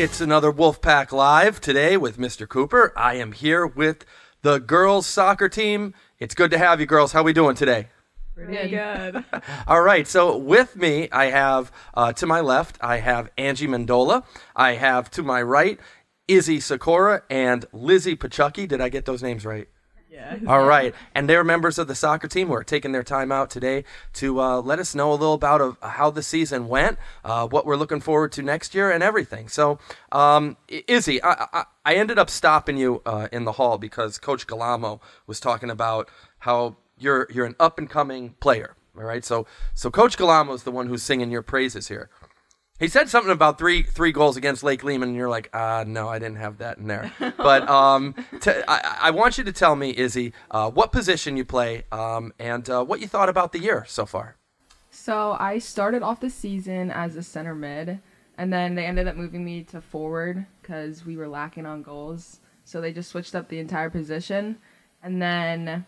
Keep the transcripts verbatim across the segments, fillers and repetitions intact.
It's another Wolfpack Live today with Mister Cooper. I am here with the girls soccer team. It's good to have you girls. How we doing today? Pretty good. All right, so with me, I have, uh, to my left, I have Angie Mendola. I have to my right, Izzy Sikora and Lizzie Pachucky. Did I get those names right? Yeah. All right, and they're members of the soccer team who are taking their time out today to uh, let us know a little about uh, how the season went, uh, what we're looking forward to next year, and everything. So, um, Izzy, I, I, I ended up stopping you uh, in the hall because Coach Galamo was talking about how you're you're an up-and-coming player, all right? So, so Coach Galamo is the one who's singing your praises here. He said something about three three goals against Lake Lehman, and you're like, ah, no, I didn't have that in there. But um, t- I, I want you to tell me, Izzy, uh, what position you play um, and uh, what you thought about the year so far. So I started off the season as a center mid, and then they ended up moving me to forward because we were lacking on goals. So they just switched up the entire position. And then,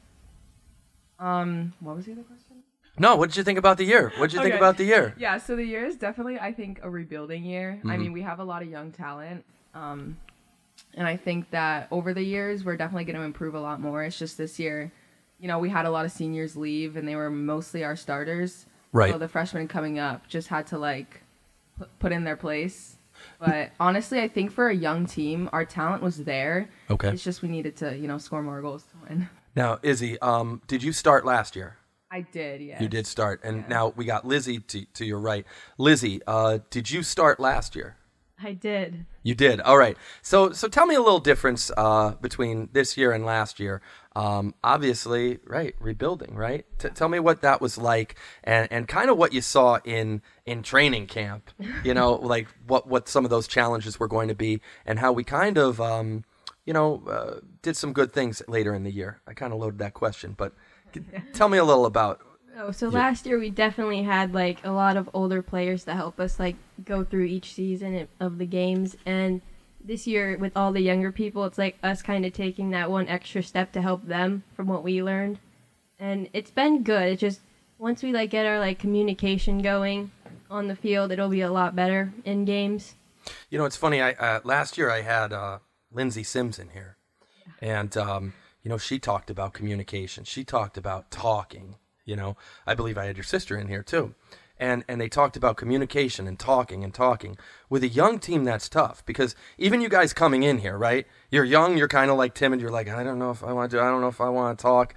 um, what was the other question? No, what did you think about the year? What did you Okay. think about the year? Yeah, so the year is definitely, I think, a rebuilding year. Mm-hmm. I mean, we have a lot of young talent. Um, and I think that over the years, we're definitely going to improve a lot more. It's just this year, you know, we had a lot of seniors leave, and they were mostly our starters. Right. So the freshmen coming up just had to, like, pu- put in their place. But honestly, I think for a young team, our talent was there. Okay. It's just we needed to, you know, score more goals to win. Now, Izzy, um, did you start last year? I did, yeah. You did start. And Yeah. now we got Lizzie to, to your right. Lizzie, uh, did you start last year? I did. You did. All right. So so tell me a little difference uh, between this year and last year. Um, obviously, right, rebuilding, right? T- tell me what that was like and, and kind of what you saw in, in training camp, you know, like what, what some of those challenges were going to be and how we kind of, um, you know, uh, did some good things later in the year. I kind of loaded that question, but tell me a little about. Oh, so last year we definitely had like a lot of older players to help us like go through each season of the games, and this year with all the younger people, it's like us kind of taking that one extra step to help them from what we learned, and it's been good. It's just once we like get our like communication going on the field, it'll be a lot better in games. You know, it's funny. I uh, last year I had uh, Lindsay Sims in here, and um, you know, she talked about communication. She talked about talking. You know, I believe I had your sister in here too. And and they talked about communication and talking and talking. With a young team, that's tough because even you guys coming in here, right? You're young, you're kind of like timid. You're like, I don't know if I want to, I don't know if I want to talk.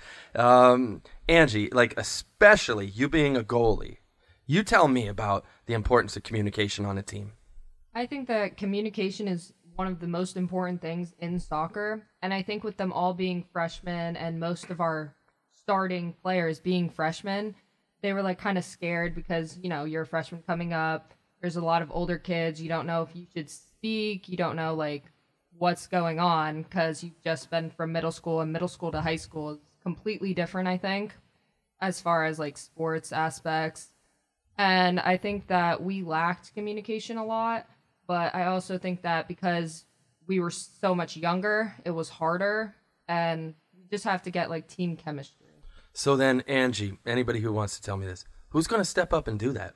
Um, Angie, like especially you being a goalie, you tell me about the importance of communication on a team. I think that communication is one of the most important things in soccer. And I think with them all being freshmen and most of our starting players being freshmen, they were like kind of scared because, you know, you're a freshman coming up. There's a lot of older kids. You don't know if you should speak. You don't know like what's going on because you've just been from middle school, and middle school to high school is completely different, I think, as far as like sports aspects. And I think that we lacked communication a lot, but I also think that because we were so much younger, it was harder, and you just have to get like team chemistry. So then, Angie, anybody who wants to tell me this, who's going to step up and do that?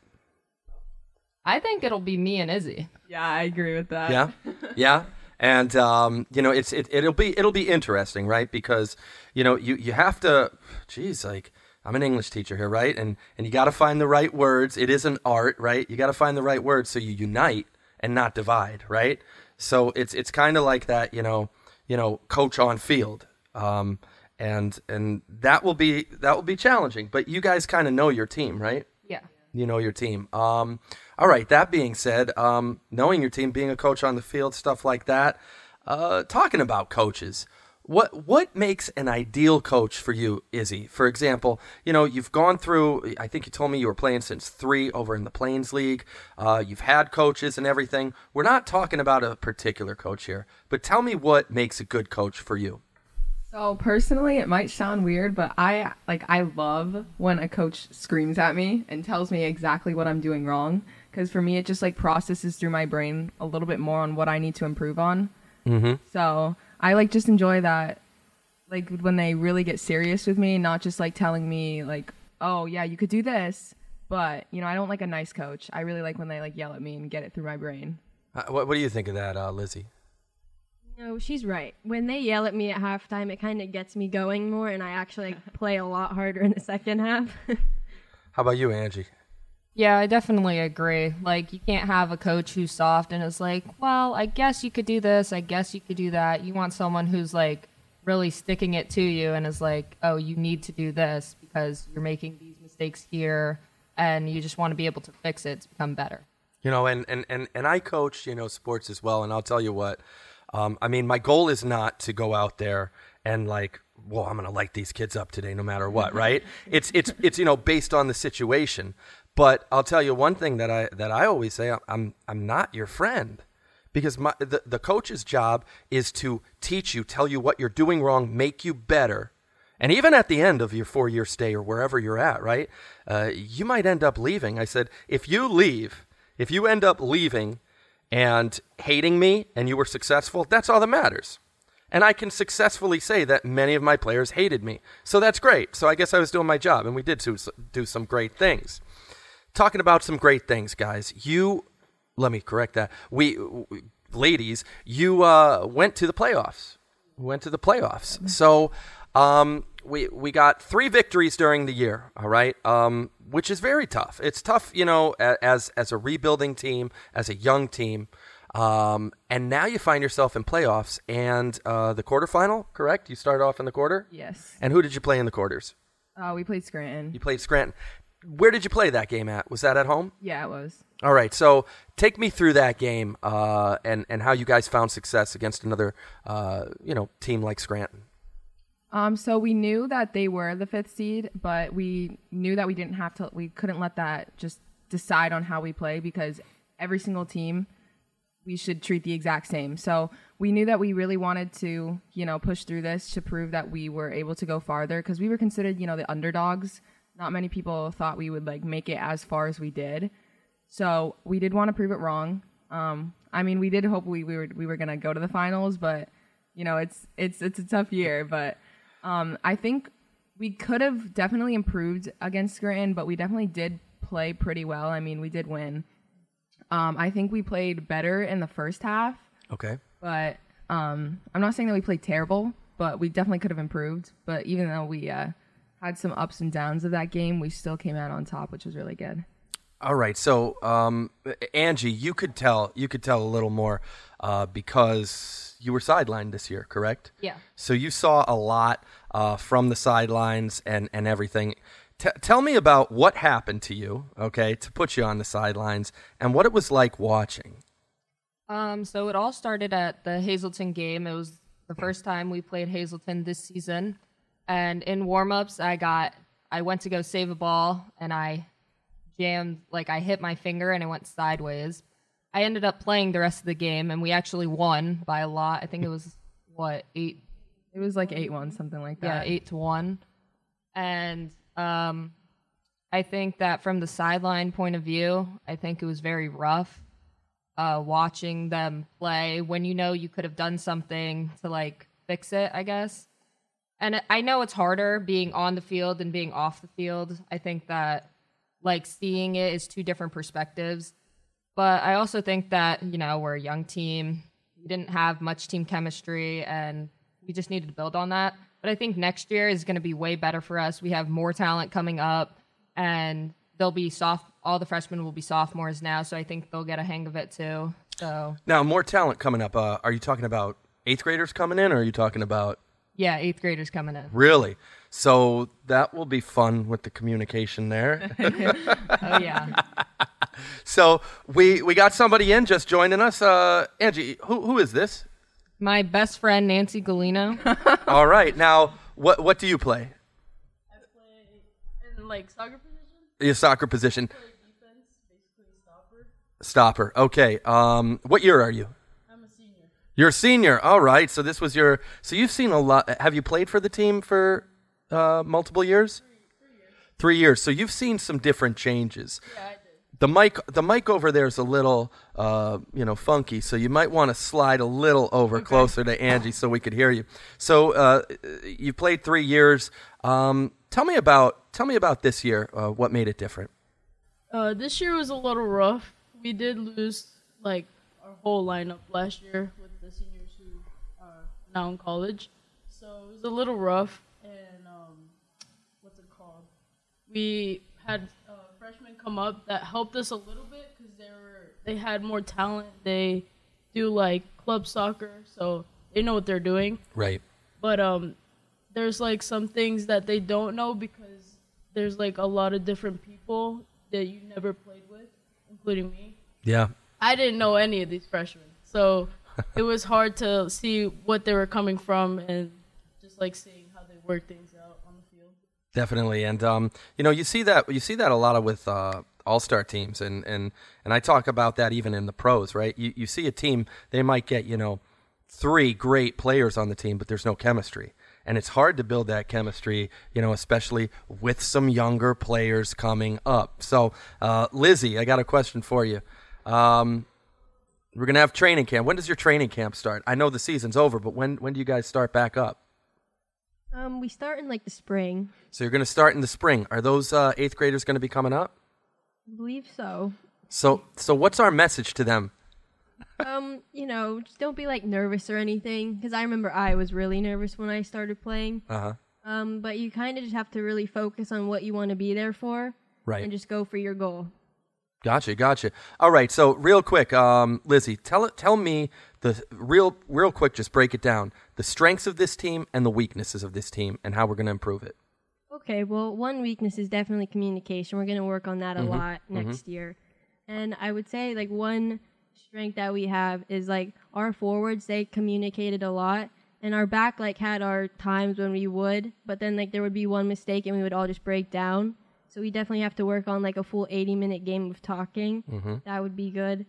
I think it'll be me and Izzy. Yeah, I agree with that. Yeah, yeah, and um, you know, it's it, it'll be it'll be interesting, right? Because you know, you you have to, geez, like I'm an English teacher here, right? And and you got to find the right words. It is an art, right? You got to find the right words so you unite and not divide, right? So it's it's kind of like that, you know, you know, coach on field. Um, And and that will be that will be challenging, but you guys kind of know your team, right? Yeah. You know your team. Um, all right. That being said, um, knowing your team, being a coach on the field, stuff like that. Uh, talking about coaches, what what makes an ideal coach for you, Izzy? For example, you know you've gone through. I think you told me you were playing since three over in the Plains League. Uh, you've had coaches and everything. We're not talking about a particular coach here, but tell me what makes a good coach for you. So personally, it might sound weird, but I like I love when a coach screams at me and tells me exactly what I'm doing wrong. Because for me, it just like processes through my brain a little bit more on what I need to improve on. Mm-hmm. So I like just enjoy that, like when they really get serious with me, not just like telling me like, oh yeah, you could do this. But you know, I don't like a nice coach. I really like when they like yell at me and get it through my brain. Uh, what, what do you think of that, uh, Lizzie? No, she's right. When they yell at me at halftime, it kind of gets me going more, and I actually like, play a lot harder in the second half. How about you, Angie? Yeah, I definitely agree. Like, you can't have a coach who's soft and is like, well, I guess you could do this, I guess you could do that. You want someone who's, like, really sticking it to you and is like, oh, you need to do this because you're making these mistakes here, and you just want to be able to fix it to become better. You know, and, and, and, and I coach, you know, sports as well, and I'll tell you what, um, I mean, my goal is not to go out there and, like, well, I'm going to light these kids up today no matter what, right? It's, it's, it's, you know, based on the situation. But I'll tell you one thing that I that I always say, I'm I'm not your friend, because my the, the coach's job is to teach you, tell you what you're doing wrong, make you better. And even at the end of your four-year stay or wherever you're at, right, uh, you might end up leaving. I said, if you leave, if you end up leaving and hating me and you were successful, that's all that matters. And I can successfully say that many of my players hated me. So that's great. So I guess I was doing my job, and we did do, do some great things. Talking about some great things, guys. You, let me correct that. We, we ladies, you uh, went to the playoffs. Went to the playoffs. So um, we we got three victories during the year. All right, um, which is very tough. It's tough, you know, as as a rebuilding team, as a young team, um, and now you find yourself in playoffs and uh, the quarterfinal. Correct? You started off in the quarter. Yes. And who did you play in the quarters? Uh, we played Scranton. You played Scranton. Where did you play that game at? Was that at home? Yeah, it was. All right, so take me through that game uh, and and how you guys found success against another uh, you know team like Scranton. Um, so we knew that they were the fifth seed, but we knew that we didn't have to. We couldn't let that just decide on how we play, because every single team we should treat the exact same. So we knew that we really wanted to, you know, push through this to prove that we were able to go farther, because we were considered, you know, the underdogs. Not many people thought we would like make it as far as we did. So we did want to prove it wrong. Um, I mean, we did hope we, we were we were gonna go to the finals, but you know, it's it's it's a tough year. But um, I think we could have definitely improved against Scranton, but we definitely did play pretty well. I mean, we did win. Um, I think we played better in the first half. Okay. But um, I'm not saying that we played terrible, but we definitely could have improved. But even though we uh, had some ups and downs of that game, we still came out on top, which was really good. All right, so um, Angie, you could tell you could tell a little more uh, because you were sidelined this year, correct? Yeah. So you saw a lot uh, from the sidelines and and everything. T- tell me about what happened to you, okay, to put you on the sidelines, and what it was like watching. Um, so it all started at the Hazleton game. It was the first time we played Hazleton this season. And in warm-ups, I got, I went to go save a ball, and I jammed, like I hit my finger, and it went sideways. I ended up playing the rest of the game, and we actually won by a lot. I think it was, what, eight? It was like eight one, something like that. Yeah, eight to one. And um, I think that from the sideline point of view, I think it was very rough uh, watching them play when you know you could have done something to, like, fix it, I guess. And I know it's harder being on the field than being off the field. I think that, like, seeing it is two different perspectives. But I also think that, you know, we're a young team. We didn't have much team chemistry, and we just needed to build on that. But I think next year is going to be way better for us. We have more talent coming up, and they'll be soft. All the freshmen will be sophomores now, so I think they'll get a hang of it too. So Now, more talent coming up. Uh, are you talking about eighth graders coming in, or are you talking about... yeah, eighth graders coming in. Really? So that will be fun with the communication there. Oh, yeah. So we we got somebody in just joining us. Uh, Angie, who who is this? My best friend, Nancy Galino. All right. Now, what what do you play? I play in like soccer position. Your soccer position. I play defense, basically stopper. Stopper. Okay. Um, what year are you? I'm a senior. You're a senior. All right. So this was your. So you've seen a lot. Have you played for the team for uh, multiple years? Three, three years. Three years. So you've seen some different changes. Yeah, I did. The mic, the mic over there is a little, uh, you know, funky. So you might want to slide a little over Okay. closer to Angie so we could hear you. So uh, you played three years. Um, tell me about, tell me about this year. Uh, what made it different? Uh, this year was a little rough. We did lose like our whole lineup last year with the seniors who are now in college. So it was a little rough, and um, what's it called? We had uh, freshmen come up that helped us a little bit because they were they had more talent. They do like club soccer, so they know what they're doing. Right. But um, there's like some things that they don't know because there's like a lot of different people that you never played with, including me. Yeah. I didn't know any of these freshmen, so it was hard to see what they were coming from and just like seeing how they work things out on the field. Definitely, and um, you know, you see that you see that a lot of with uh, all-star teams, and, and and I talk about that even in the pros, right? You you see a team, they might get you know three great players on the team, but there's no chemistry, and it's hard to build that chemistry, you know, especially with some younger players coming up. So, uh, Lizzie, I got a question for you. Um, we're gonna have training camp. When does your training camp start? I know the season's over, but when when do you guys start back up? Um, we start in like the spring. So you're going to start in the spring. Are those uh, eighth graders going to be coming up? I believe so. So, so what's our message to them? Um, you know, just don't be like nervous or anything, because I remember I was really nervous when I started playing. Uh huh. Um, but you kind of just have to really focus on what you want to be there for, Right. and just go for your goal. Gotcha, gotcha. All right. So, real quick, um, Lizzie, tell it, tell me the real, real quick. Just break it down: the strengths of this team and the weaknesses of this team, and how we're going to improve it. Okay, well, one weakness is definitely communication. We're going to work on that a Mhm, lot next mhm. year. And I would say, like, one strength that we have is, like, our forwards, they communicated a lot. And our back, like, had our times when we would, but then, like, there would be one mistake and we would all just break down. So we definitely have to work on, like, a full eighty-minute game of talking. Mm-hmm. That would be good.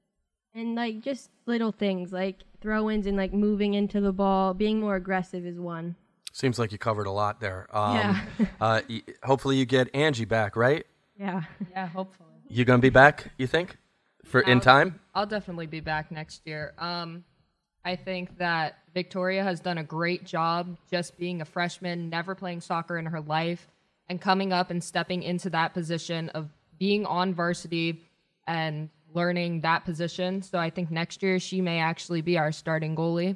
And, like, just little things, like throw-ins and, like, moving into the ball. Being more aggressive is one. Seems like you covered a lot there. Um, Yeah. uh, y- hopefully, you get Angie back, right? Yeah. Yeah, hopefully. You going to be back? You think, for in I'll- time? I'll definitely be back next year. Um, I think that Victoria has done a great job just being a freshman, never playing soccer in her life, and coming up and stepping into that position of being on varsity and learning that position. So I think next year she may actually be our starting goalie.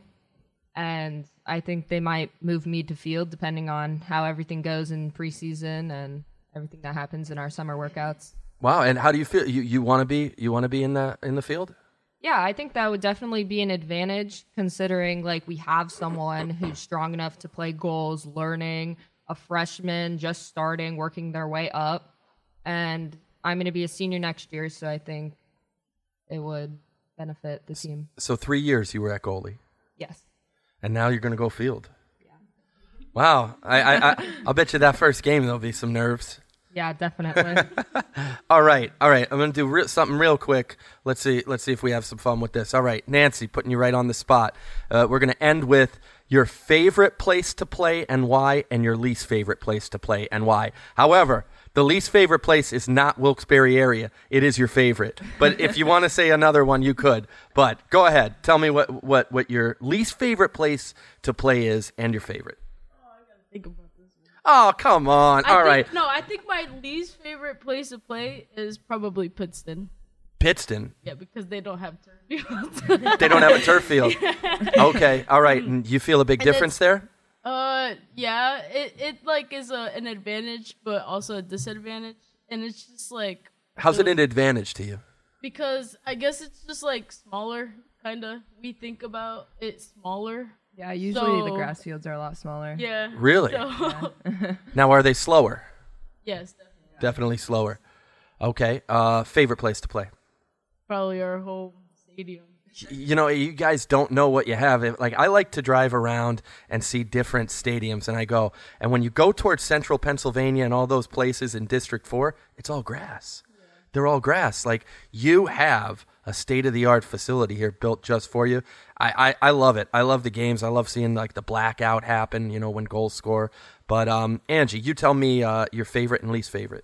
And I think they might move me to field depending on how everything goes in preseason and everything that happens in our summer workouts. Wow. And how do you feel? You you want to be you want to be in the in the field? Yeah, I think that would definitely be an advantage considering like we have someone who's strong enough to play goals, learning, a freshman just starting, working their way up. And I'm going to be a senior next year, so I think it would benefit the team. So three years you were at goalie, Yes. and now you're going to go field. Yeah. Wow. I, I, I I'll bet you that first game there'll be some nerves. Yeah, definitely. All right, all right. I'm gonna do re- something real quick. Let's see. Let's see if we have some fun with this. All right, Nancy, putting you right on the spot. Uh, we're gonna end with your favorite place to play and why, and your least favorite place to play and why. However, the least favorite place is not Wilkes-Barre area. It is your favorite. But if you want to say another one, you could. But go ahead. Tell me what what what your least favorite place to play is and your favorite. Think about this. Oh, come on. I All think, right, No, I think my least favorite place to play is probably Pittston. Pittston. Yeah, because they don't have turf fields. They don't have a turf field. Okay, all right. And you feel a big And difference there? Uh, yeah, it, it like is a, an advantage, but also a disadvantage, and it's just like How's it the- an advantage to you? because I guess it's just like smaller, kind of. We think about it smaller. Yeah, usually the So- grass fields are a lot smaller. Yeah. Really? So, Now, are they slower? yes, definitely. Definitely slower. Okay. Uh, favorite place to play? Probably our home stadium. You know, you guys don't know what you have. If- Like, I like to drive around and see different stadiums, and I go, and when you go towards central Pennsylvania and all those places in District four, it's all grass. They're all grass. Like, you have a state-of-the-art facility here built just for you. I, I, I love it. I love the games. I love seeing, like, the blackout happen, you know, when goals score. But, um, Angie, you tell me uh, your favorite and least favorite.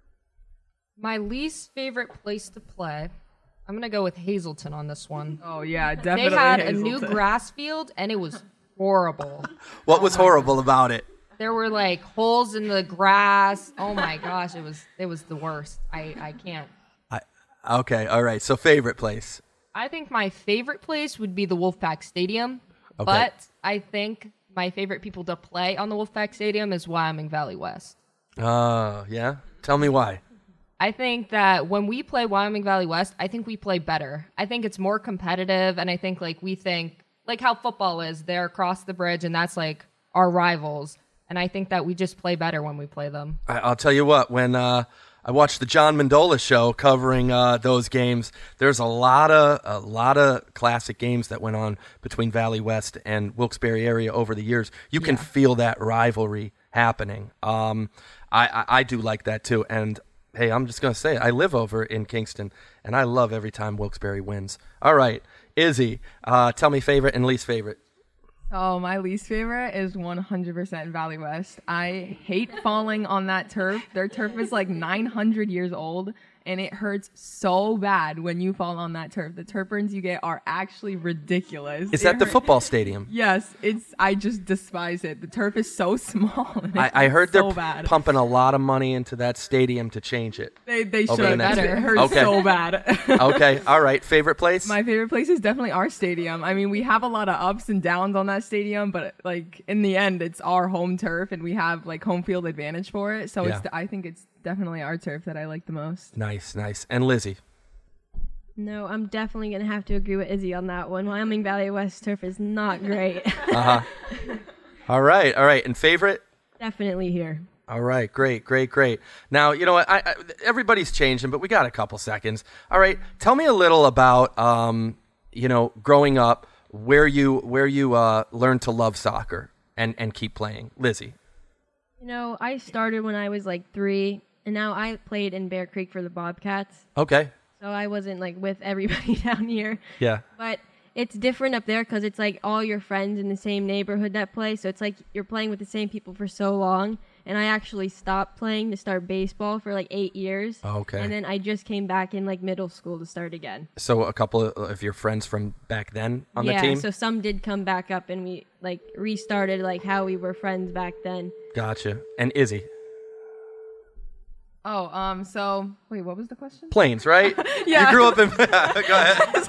My least favorite place to play, I'm going to go with Hazelton on this one. Oh yeah, They definitely. had a new Hazelton. grass field, and it was horrible. What was horrible about it? There were like holes in the grass. Oh my gosh, it was it was the worst. I, I can't. I, okay, all right. So favorite place. I think my favorite place would be the Wolfpack Stadium, Okay. but I think my favorite people to play on the Wolfpack Stadium is Wyoming Valley West. Uh, yeah? Tell me why. I think that when we play Wyoming Valley West, I think we play better. I think it's more competitive, and I think like we think like how football is. They're across the bridge, and that's like our rivals. And I think that we just play better when we play them. I, I'll tell you what, when uh, I watched the John Mandola show covering uh, those games, there's a lot of a lot of classic games that went on between Valley West and Wilkes-Barre area over the years. You can Yeah. feel that rivalry happening. Um, I, I, I do like that too. And hey, I'm just going to say it. I live over in Kingston, and I love every time Wilkes-Barre wins. All right, Izzy, uh, tell me favorite and least favorite. Oh, my least favorite is one hundred percent Valley West. I hate falling on that turf. Their turf is like nine hundred years old, and it hurts so bad when you fall on that turf. The turf burns you get are actually ridiculous. Is It that the hurt- football stadium? Yes, it's. I just despise it. The turf is so small. and it I, I hurts heard so they're p- bad. pumping a lot of money into that stadium to change it. They they over the should. next It year. hurts Okay. so bad. Okay, all right. Favorite place? My favorite place is definitely our stadium. I mean, we have a lot of ups and downs on that stadium, but like in the end, it's our home turf, and we have like home field advantage for it. So Yeah. it's I think it's definitely our turf that I like the most. Nice, nice. And Lizzie? No, I'm definitely gonna have to agree with Izzy on that one. Wyoming Valley West turf is not great. Uh-huh. All right, all right. And favorite? Definitely here. All right, great, great, great. Now, you know what? I, I, everybody's changing, but we got a couple seconds. All right, tell me a little about, um, you know, growing up, where you where you uh, learned to love soccer and, and keep playing. Lizzie? You know, I started when I was like three, and now I played in Bear Creek for the Bobcats. Okay. So I wasn't like with everybody down here. Yeah. But it's different up there because it's like all your friends in the same neighborhood that play. So it's like you're playing with the same people for so long. And I actually stopped playing to start baseball for like eight years. Okay. And then I just came back in like middle school to start again. So a couple of your friends from back then on yeah, the team? so some did come back up and we like restarted like how we were friends back then. Gotcha. And Izzy? Oh, um, so wait, what was the question? Plains, right? Yeah. You grew up in... Go ahead.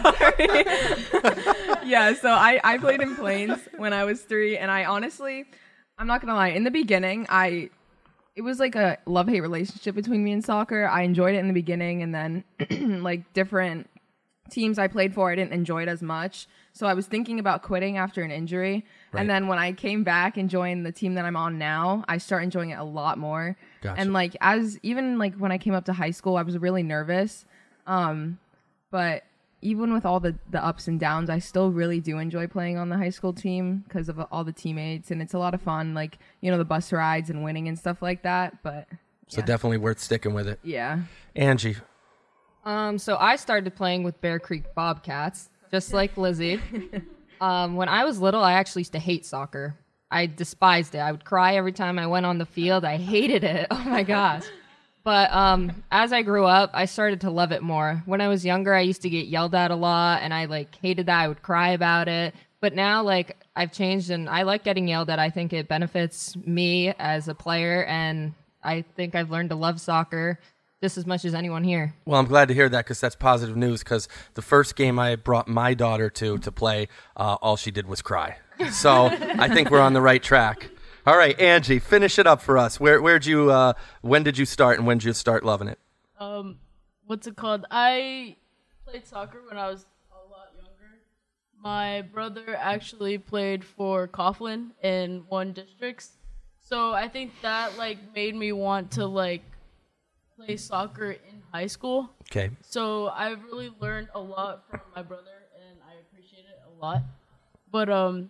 Sorry. Yeah, so I, I played in Plains when I was three, and I honestly, I'm not gonna lie, in the beginning, I, it was like a love-hate relationship between me and soccer. I enjoyed it in the beginning, and then like different teams I played for, I didn't enjoy it as much. So I was thinking about quitting after an injury. Right. And then when I came back and joined the team that I'm on now, I start enjoying it a lot more. Gotcha. And like as even like when I came up to high school, I was really nervous. Um, but even with all the, the ups and downs, I still really do enjoy playing on the high school team because of all the teammates, and it's a lot of fun, like, you know, the bus rides and winning and stuff like that. But So definitely worth sticking with it. yeah. Angie? Um, so I started playing with Bear Creek Bobcats, just like Lizzie. Um, when I was little, I actually used to hate soccer. I despised it. I would cry every time I went on the field. I hated it. Oh my gosh. But um, as I grew up, I started to love it more. When I was younger, I used to get yelled at a lot, and I like hated that. I would cry about it. But now, like, I've changed, and I like getting yelled at. I think it benefits me as a player, and I think I've learned to love soccer just as much as anyone here. Well, I'm glad to hear that because that's positive news, because the first game I brought my daughter to to play, uh, all she did was cry. So I think we're on the right track. All right, Angie, finish it up for us. Where where'd you uh, when did you start, and when did you start loving it? Um, what's it called? I played soccer when I was a lot younger. My brother actually played for Coughlin in one districts, so I think that like made me want to like play soccer in high school. Okay. So I've really learned a lot from my brother, and I appreciate it a lot. But um,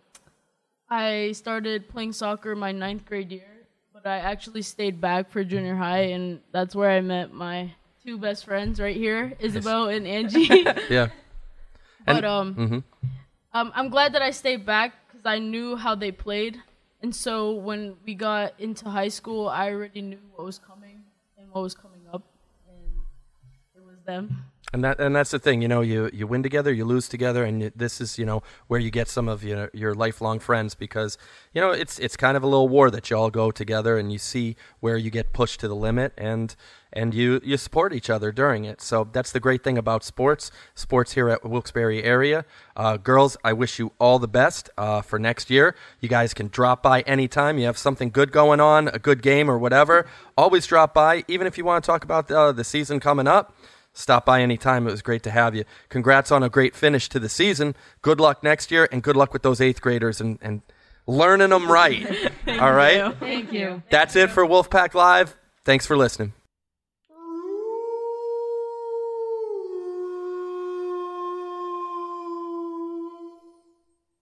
I started playing soccer my ninth grade year, but I actually stayed back for junior high, and that's where I met my two best friends right here, Isabel and Angie. Yeah. But um, Mhm. um, I'm glad that I stayed back because I knew how they played, and so when we got into high school, I already knew what was coming and what was coming up, and it was them. And that and that's the thing, you know, you, you win together, you lose together, and you, this is, you know, where you get some of your your lifelong friends because, you know, it's it's kind of a little war that you all go together and you see where you get pushed to the limit and and you, you support each other during it. So that's the great thing about sports, sports here at Wilkes-Barre area. Uh, girls, I wish you all the best uh, for next year. You guys can drop by anytime. You have something good going on, a good game or whatever. Always drop by, even if you want to talk about uh, the season coming up. Stop by anytime. It was great to have you. Congrats on a great finish to the season. Good luck next year, and good luck with those eighth graders and, and learning them right. All right? Thank you. That's it for Wolfpack Live. Thanks for listening.